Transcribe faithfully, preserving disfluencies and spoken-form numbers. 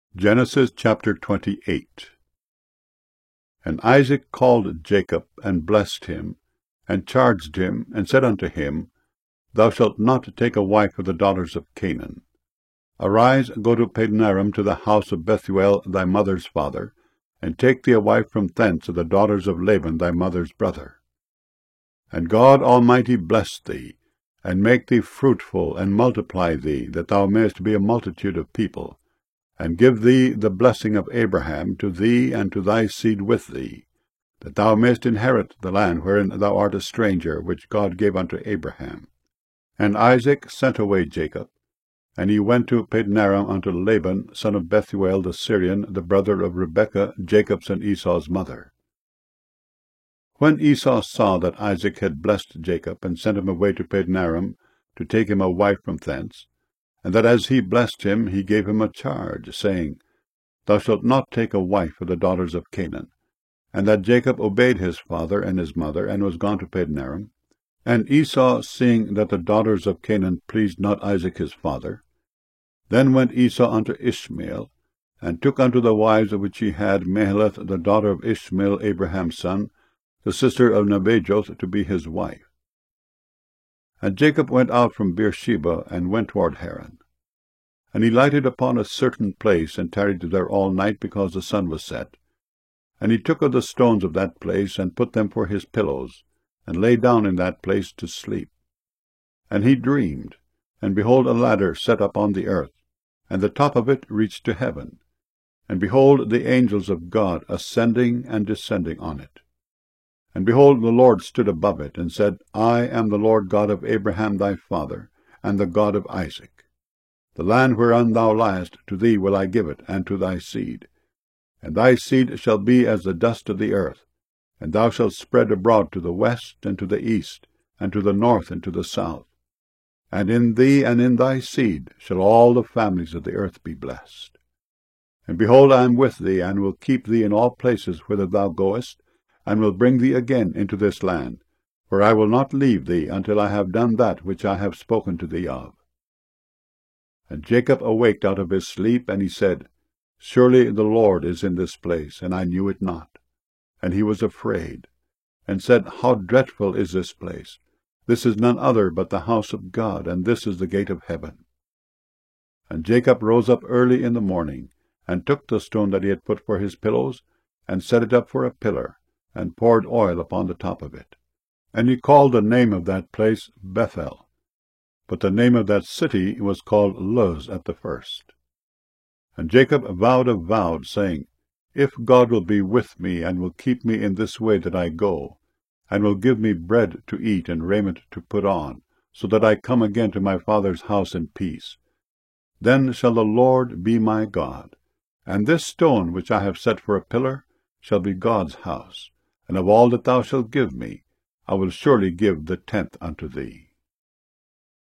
Genesis chapter twenty-eight. And Isaac called Jacob, and blessed him, and charged him, and said unto him, Thou shalt not take a wife of the daughters of Canaan. Arise, go to Padanaram, to the house of Bethuel thy mother's father, and take thee a wife from thence of the daughters of Laban thy mother's brother. And God Almighty bless thee, and make thee fruitful, and multiply thee, that thou mayest be a multitude of people, and give thee the blessing of Abraham to thee and to thy seed with thee, that thou mayest inherit the land wherein thou art a stranger, which God gave unto Abraham. And Isaac sent away Jacob, and he went to Padanaram unto Laban, son of Bethuel the Syrian, the brother of Rebekah, Jacob's and Esau's mother. When Esau saw that Isaac had blessed Jacob, and sent him away to Padanaram to take him a wife from thence, and that as he blessed him he gave him a charge, saying, Thou shalt not take a wife of the daughters of Canaan, and that Jacob obeyed his father and his mother, and was gone to Padanaram. And Esau, seeing that the daughters of Canaan pleased not Isaac his father, then went Esau unto Ishmael, and took unto the wives of which he had Mahalath the daughter of Ishmael Abraham's son, the sister of Nebajoth, to be his wife. And Jacob went out from Beersheba, and went toward Haran. And he lighted upon a certain place, and tarried there all night, because the sun was set. And he took of the stones of that place, and put them for his pillows, and lay down in that place to sleep. And he dreamed, and behold, a ladder set up on the earth, and the top of it reached to heaven. And behold, the angels of God ascending and descending on it. And behold, the Lord stood above it, and said, I am the Lord God of Abraham thy father, and the God of Isaac. The land whereon thou liest, to thee will I give it, and to thy seed. And thy seed shall be as the dust of the earth, and thou shalt spread abroad to the west, and to the east, and to the north, and to the south. And in thee and in thy seed shall all the families of the earth be blessed. And behold, I am with thee, and will keep thee in all places whither thou goest, and will bring thee again into this land, for I will not leave thee until I have done that which I have spoken to thee of. And Jacob awaked out of his sleep, and he said, Surely the Lord is in this place, and I knew it not. And he was afraid, and said, How dreadful is this place! This is none other but the house of God, and this is the gate of heaven. And Jacob rose up early in the morning, and took the stone that he had put for his pillows, and set it up for a pillar, and poured oil upon the top of it. And he called the name of that place Bethel. But the name of that city was called Luz at the first. And Jacob vowed a vow, saying, If God will be with me, and will keep me in this way that I go, and will give me bread to eat and raiment to put on, so that I come again to my father's house in peace, then shall the Lord be my God, and this stone which I have set for a pillar shall be God's house, and of all that thou shalt give me, I will surely give the tenth unto thee.